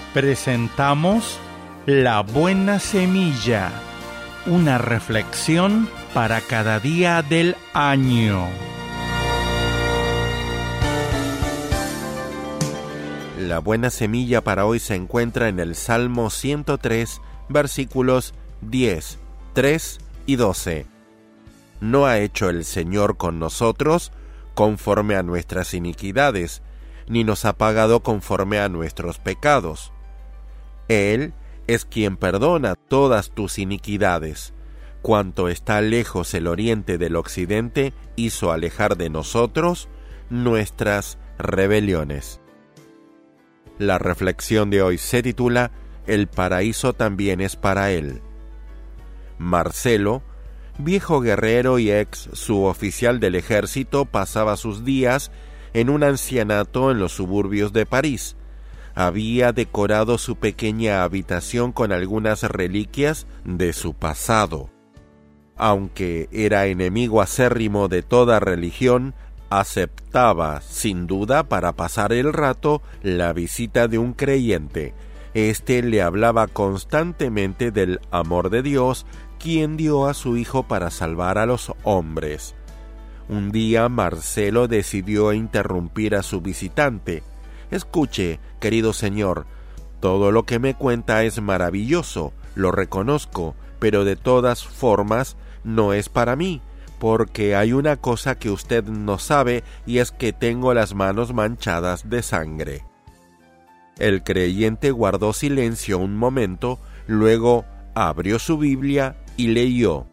presentamos La Buena Semilla, una reflexión para cada día del año. La buena semilla para hoy se encuentra en el Salmo 103, versículos 10, 3 y 12. ¿No ha hecho el Señor con nosotros conforme a nuestras iniquidades, ni nos ha pagado conforme a nuestros pecados? Él es quien perdona todas tus iniquidades. Cuanto está lejos el oriente del occidente, hizo alejar de nosotros nuestras rebeliones. La reflexión de hoy se titula El paraíso también es para él. Marcelo, viejo guerrero y ex suboficial del ejército, pasaba sus días en un ancianato en los suburbios de París. Había decorado su pequeña habitación con algunas reliquias de su pasado. Aunque era enemigo acérrimo de toda religión, aceptaba, sin duda, para pasar el rato, la visita de un creyente. Este le hablaba constantemente del amor de Dios, quien dio a su Hijo para salvar a los hombres. Un día Marcelo decidió interrumpir a su visitante. «Escuche, querido señor, todo lo que me cuenta es maravilloso, lo reconozco, pero de todas formas no es para mí, porque hay una cosa que usted no sabe, y es que tengo las manos manchadas de sangre». El creyente guardó silencio un momento, luego abrió su Biblia y leyó.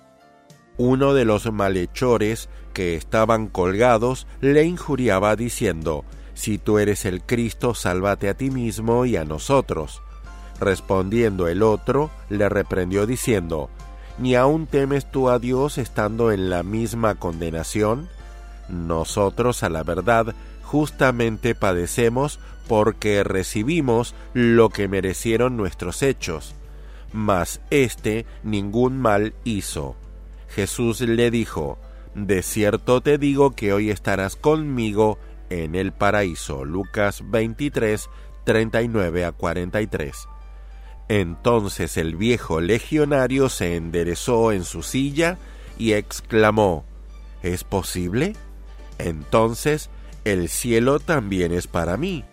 Uno de los malhechores que estaban colgados le injuriaba diciendo: «Si tú eres el Cristo, sálvate a ti mismo y a nosotros». Respondiendo el otro, le reprendió diciendo: ¿Ni aún temes tú a Dios estando en la misma condenación? Nosotros, a la verdad, justamente padecemos porque recibimos lo que merecieron nuestros hechos, mas éste ningún mal hizo. Jesús le dijo: «De cierto te digo que hoy estarás conmigo en el paraíso». Lucas 23, 39 a 43. Entonces el viejo legionario se enderezó en su silla y exclamó: ¿Es posible? Entonces el cielo también es para mí.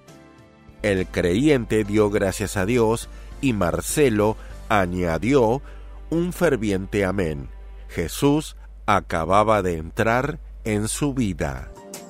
El creyente dio gracias a Dios y Marcelo añadió un ferviente amén. Jesús acababa de entrar en su vida.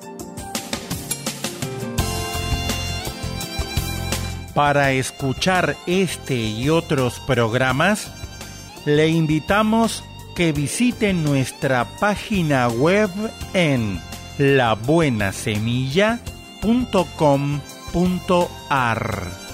Para escuchar este y otros programas, le invitamos que visite nuestra página web en labuenasemilla.com.ar.